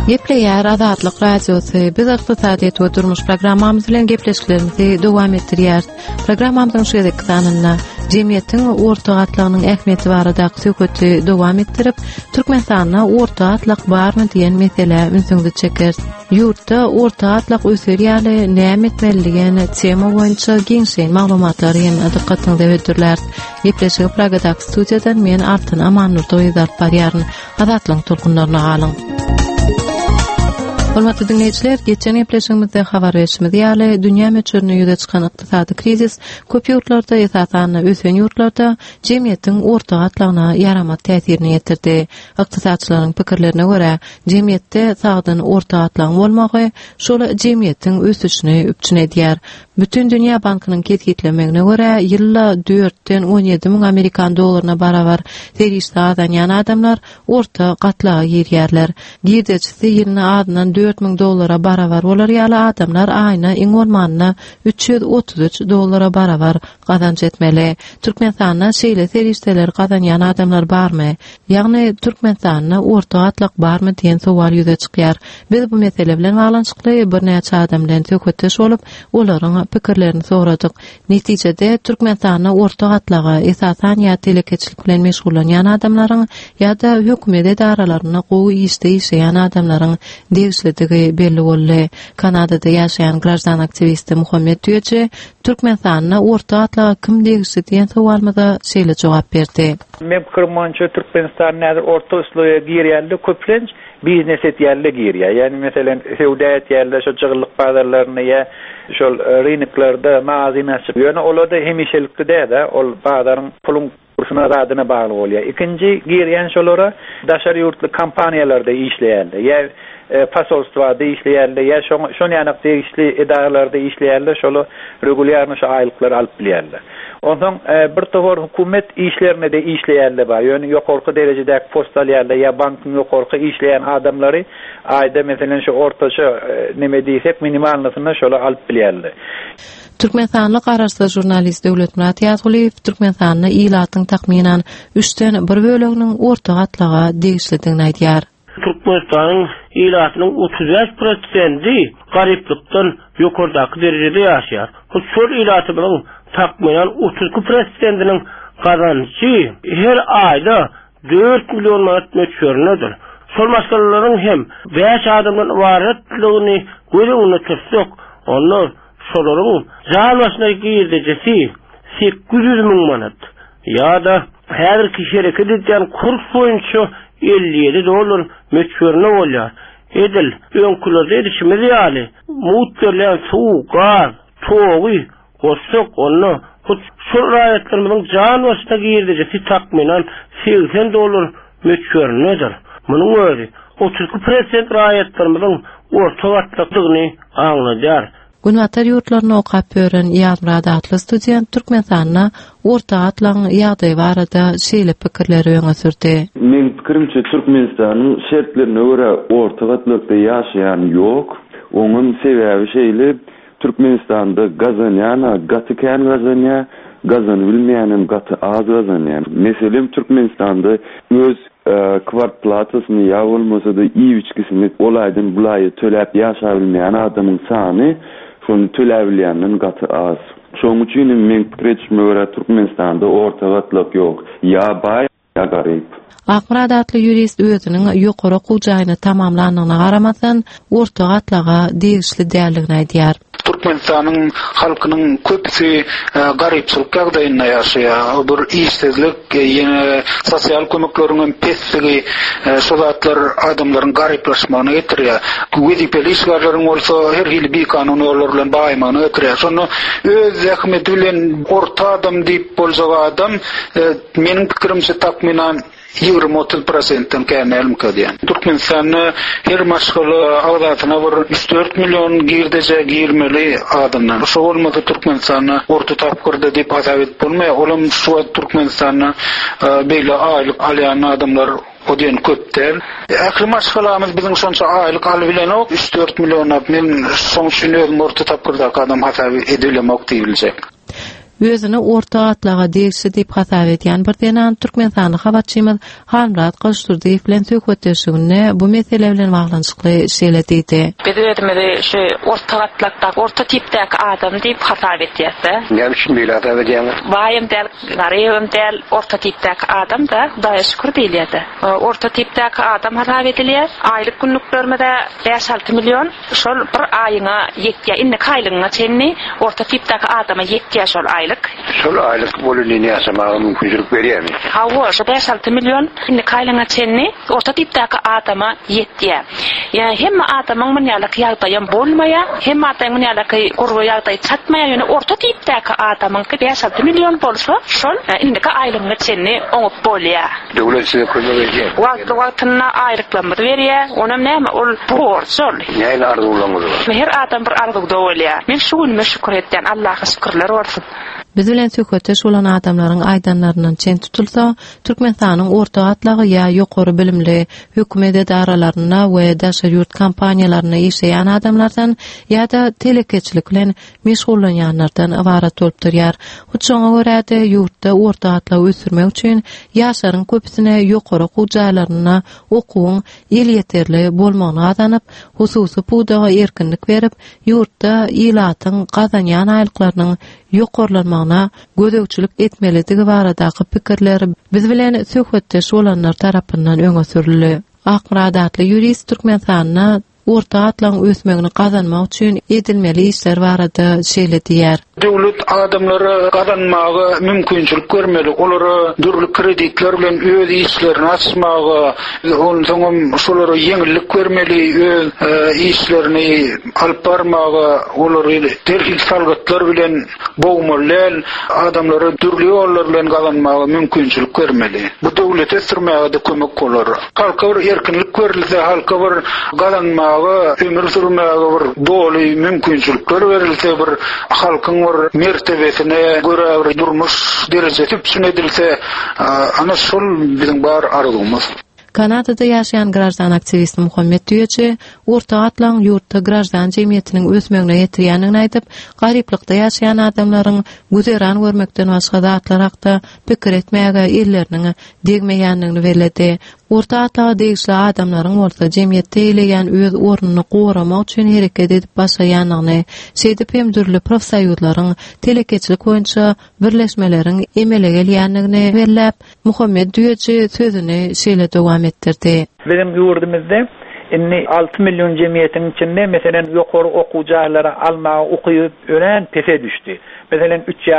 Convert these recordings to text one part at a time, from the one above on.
Gepleýär Azatlyk radiosy biz ykdysadyýet we durmuş programmamyz bilen gepleşiklerimizi dowam etdirýär. Programmamyzyň şu ýerdäki sanyna jemgyýetiň orta gatlygynyň ähmiýeti barada söhbeti dowam etdirip, Türkmenistanda orta gatlyk barmy diýen mesele ünsüňizi çeker. Ýurtda orta gatlyk ösürýäli näme etmeliligini tema boýunça giňşeň maglumatlary hem dikkatiňizi öwürdirler. Gepleşigi Pragadak studiýadan men Artyn Amanur doýdap barýaryn. Azatlyk tolkunlaryna galyň. Hormatly dinleýijiler, geçen gepleşigimizde habar berişimiz ýaly dünýä meçhurlygyny ýüze çykan ykdysady krizis köp ýurtlarda esasan ösen ýurtlarda jemgyýetiň orta gatlygyna ýarama täsirini ýetirdi. Ykdysadçylaryň pikirlerine görä, jemgyýetde sagdyn orta gatlygyň bolmagy şol jemgyýetiň ösüşini üpçün edýär. Bütün Dünya Bankynyň ketgitlemegine görä, ýylda 4-den 17 000 Amerikan dollaryna barabar serişde azanýan adamlar orta gatlyga girýärler. Girdejisi ýylyna adynan 4 000 dollara barabar bolar ýaly adamlar aýyna iň bolmanyna 333 dollara barabar gazanç etmeli. Türkmenistanda şeýle serişdeler gazanýan adamlar barmy? Ýagny Türkmenistanda orta gatlyk barmy diýen sowal ýüze çykýar. Biz bu mesele bilen baglanşykly bir näçe adam bilen söhbetdeş bolup, olaryň pikirlerini soradyk. Netijede Türkmenistanda orta gatlyga esasan ýa telekeçilik bilen meşgullanýan adamlaryň ýa-da hökümet edaralaryna gowy işde işleýän adamlaryň degişlidigi belli boldy. Kanadada ýaşaýan grajdan aktivisti Muhammed Tüýeci Türkmenistanda orta gatlyga kim degişli diýen sowalmyza şeýle jogap berdi. Men pikirmimçe Türkmenistan näder orta üsluya girýärli köplenç biznes etýärli girýär. Ýani meselem sewda etýärli şo jygyrlyk bazarlaryna ýa şol rynoklarda magazin açyp ýöne olada hemişelikde de ol bazaryň pulun kursuna radyna bagly bolýar. Ikinji girýän şolara daşary ýurtly kompaniýalarda işleýärler. Ýa pasolstwada işleýärler, ýa şonu ýanyk degişli edaralarda işleýärler, şolu regulýarny şu aýlyklary alyp bilýärler. Ondan bir tovar hökümet işlerine de işleýärler bar. Ýöne ýokarky derejedäki postalýarlar ýa bankyň ýokarky işleýän adamlary aýda meselen şu ortaça neme diýsek minimalnysyna şola alyp bilýärler. Türkmenistanlyk araşdyrma jurnalist Döwlet Murat Ýazguliýew Türkmenistanda ilatyň takminan 3-den 1 böleginiň orta gatlyga degişlidigini aýdýar. Türkmenistanyň ilatynyň 35% garyplykdan ýokardaky derejede ýaşaýar. Bu şol ilaty bilen takminan 32%-iniň gazançy her aýda 4 milyon manat meçhurlydyr. Şol masalalaryň hem 5 adamdan ibaretligini göre unutursak, onlar şolaryň jan başyna girdejesi 800 000 manat. Ýa-da häzirki şereket edýän kurs boýunça 57 dollar meçhurly bolýar. Edil öňkülerde edişimiz ýaly muhterlän suw, gaz, towy, goşuk, onu şu raýatlarymyň jan başyna girdejesi takminan 80 dollar meçhurlydyr. Munyň özi 32% raýatlarymyň orta gatlygyny aňladýar. Günwatar ýurtlaryna okap beren ýazmyrada atly student Türkmenistanda orta gatlygyň ýagdaýy barada şeýle pikirleri öňe sürdi. Men pikirimçe Türkmenistanyň şertlerine görä orta gatlykda ýaşaýan ýok. Onuň sebäbi şeýle Türkmenistanda gazanýan, gatykän gazanýan, gazany bilmeýänem gaty az gazanýan. Meselem Türkmenistanda öz kwarplatysyny ýa bolmasa-da iýiçkisini olaýdan bulaýy töläp ýaşa bilmeýän adamyň sany şonu töläbilýänden gaty az. Şoň üçin men pikirime görä Türkmenistanda orta gatlyk ýok. Ýa baý, ýa garyp. Akmurad atly ýurist özüniň ýokary gujaýyny tamamlanyna garamasdan orta gatlyga degişli däldigini aýdýar. Türkmenistanyň halkynyň köpüsi garypçylyk ýagdaýynda ýaşaýar. Bir işsizlik, ýene sosial kömekleriň pesligi, şolatlar adamlaryň garyplaşmagyna getirýär. Wezipeli işgärleriň bolsa her hili bir kanun ýollar bilen baýmagyna getirýär. Şonu öz zähmeti bilen orta adam diýip bolsa adam meniň pikirimçe takminan 20-30%'dan känälim ködýän. Türkmenistanyň her maşgaly awdatyna bir 3-4 milyon girdeje girmeli adamlar. Şo bolmasa Türkmenistanyň orta tapkyrda diýip hasap edip bolmaýar. Olam şu Türkmenistanyň beýle aýlyk alýan adamlar odien köpler. Ähli maşgalamyz biziň şonça aýlyk aly bilen 3-4 milyon men soň üçin özüm orta tapkyrda adam hasap edilemok diýiljek. özüni orta atlaga degişi diýip hasap etýän bir denan Türkmenistanyň habarçymyz Halmurat Gylşturdiýew bilen söhbetleşiginde bu mesele bilen baglanşykly şeýle diýdi. Biz ödümede şu orta atlakda, orta tipdäki adam diýip hasap etýärdi. Näme üçin beýle hasap edýäňiz? Bayım del, garybym del, orta tipdäki adam da Hudaýa şükür diýilýärdi. Orta tipdäki adam hasap edilýär. Aýlyk günlüklermede 5-6 milyon, şol bir aýyňa ýetýär. Indi kaýlygyňa çenni orta tipdäki adama ýetýär şol aýlyk. Şol aýlyk bolanyny ýaşamagy mümkinçilik berýärmi? Hawa şu 5-6 milyon indi kaýlygyňa çenni orta tipdäki adama ýetýär. Yani hem adamın münýalyk ýagdaýym bolmaýa, hem adamın ýalyk gurby ýagdaý çatmaýa, ýöne orta tipdäki adamyň 5-6 milyon bolsa, şol indiki aýlygyňa çenni oňup bolýar. Döwlet size kömek berýär. Wagtyna aýryklanma berýär, onam näme ol borçol. Näme arzuwlaňyz bar? Her adam bir arzuwda bolýar. Men şuny şükür etdim, Allaha şükürler bolsun. Biz bilen söhbetleş bolan adamlaryň aýdanlarynyň çen tutulsa, Türkmenistanyň orta atlagy ýa ýokary bilimli hökümet edaralaryna we daşa ýurt kampaniýalaryna işleýän adamlardan ýa-da telekeçilik bilen meşgullanýanlardan ibarat bolup durýar. Şoňa görä-de ýurtda orta atlagy ösürmek üçin ýaşlaryň köpüsine ýokary okuwjalaryna okuwyň ýyl ýeterli bolmagyna adanyp, hususy pudaga erkinlik berip, ýurtda ýylatyň gazanýan aýlyklarynyň ýokarlanmagyna gödökçilik etmelidigi baradaky pikirleri biz bilen söhbetdeş bolanlar tarapyndan öňe sürildi. Akradatly ýurist Türkmenistanyna orta atlaň ösmegini gazanmak üçin edilmeli işler barada şeýle diýär. Döwlet adamlara gazanmagy mümkinçilik görmeli. Olara dürli kreditler bilen öz işlerini açmagy, onun soňam şolara ýeňillik vermeli, öz işlerini alyp barmagy, olary terhil salgatlar bilen bowmaly, adamlara dürli ýollar bilen gazanmagy mümkinçilik vermeli. Bu döwlet ösürmäge de kömek bolar. Halka bir erkinlik berilse, halka bir gazanmagy, ömür sürmäge bir doly mümkinçilikler berilse, bir halkyň mertebesine göre bir durmuş derecesi edilse, ana şol bizim bar arzuwymyz. Kanadada ýaşaýan grajdan aktivist Muhammed Düýeci, orta atlaň ýurtda grajdan jemgyýetiniň ösmegine ýetirýänini aýdyp, garyplykda ýaşaýan adamlaryň güzeran görmekden başga zatlar hakda pikir etmäge elleriniň degmeýänligini bellädi. Orta atlaga degişli adamlaryň bolsa jemgyýetde eýleýän öz ornuny goramak üçin hereket edip başlaýanlygyny, şeýdip hem dürli profsoýuzlaryň telekeçilik boýunça birleşmeleriň emele gelýänligini belläp, Muhammed Düýeci sözüni şeýle dowam etdirdi. Bizim ýurdumyzda 6 milyon jemgyýetiň içinde meselen ýokary okuwjalaryny almagy okuyup ölen pese düşdi. Meselen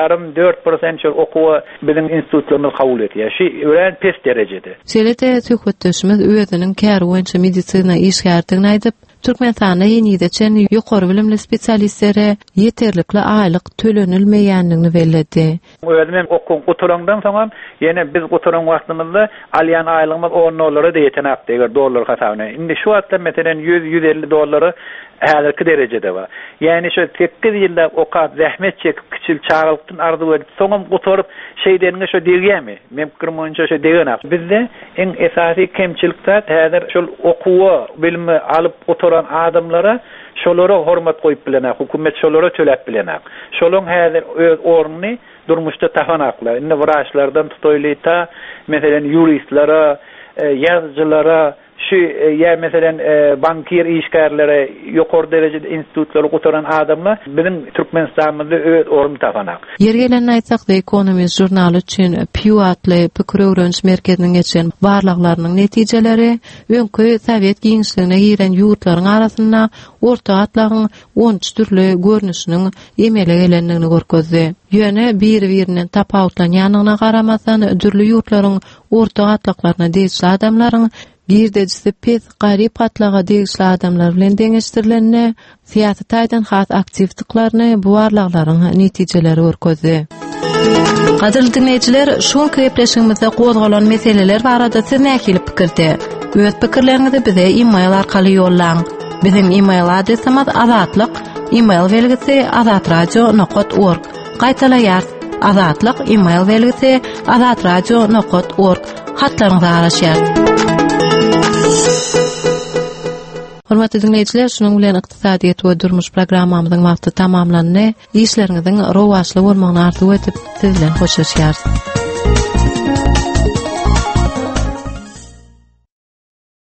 3,5-4% şol okuwy bizim institutlarymyz kabul etýär. Şi ölen pes derejede. Şeýle söhbetdeşimiz özüniň käri boýunça medisina işgärdigini aýdyp, Türkmenistanyň ýeni-de çen ýokary bilimli spesialistlere ýeterlikli aýlyk tölenilmeýänligini bellädi. Özüm oturangdan soňam ýene biz oturang wagtymyzda alýan aýlygymyz 10 dollara da ýetenäpdi eger dollar hasabyna. Indi şu wagtda meselen 100-150 dollary häzirki derejede bar. Ýani şu 8 ýylda okap zähmet çekip kiçil çağrylykdan arzu edip soňam oturup şeýdeniňe şu degýärmi? Men pikirim boýunça şu degenap. Bizde en esasy kemçilikler häzir şol okuwy bilimi alyp oturan adamlara şolara hormat goýup bilenäk, hökümet şolara töläp bilenäk. Şolaryň häzir öz ornuny durmuşda tahanaklar. Indi wraçlardan tutoýlyta, meselen ýuristlere, ýazgylara, şu ya meselen bankier işgärlere ýokary derejede institutlara oturan adamlar bizim Türkmenistanymyzda öz ornuny tapanak. Ýergelen aýtsak-da Ekonomist jurnaly üçin Pew adly pikir öwrenç merkeziniň geçen barlaklarynyň netijeleri öňkü Sowet giňişligine giren ýurtlaryň arasynda orta atlagyň 13 türli görnüşiniň emele gelenligini görkezdi. Ýöne bir-birinden tapawutlanýanyna garamadan dürli ýurtlaryň orta atlaklaryna degişli adamlaryň girdejisi pes garyp atlaga degişli adamlar bilen deňeşdirilenine, siýasy taýdan has aktivitliklaryny bu arlaklaryň netijeleri görkezdi. Gaderly dinleýijiler, şu krepleşigimizde gozgalan meseleler barada siz näkili pikirde? Öz pikirleriňizi bize e-mail arkaly ýollaň. Bizim e-mail adresimiz azatlyk, e-mail belgisi azatradio.org. Gaýtaýar, azatlyk e-mail belgisi azatradio.org. Hatlaryňyzy araşýar. Hormatly dinleyijiler, şunuň bilen ykdysadyýet we durmuş programmamyzyň wagty tamamlandy. İşleriňiziň rowaşly bolmagyny arzuw edip sizden hoşlaşýar.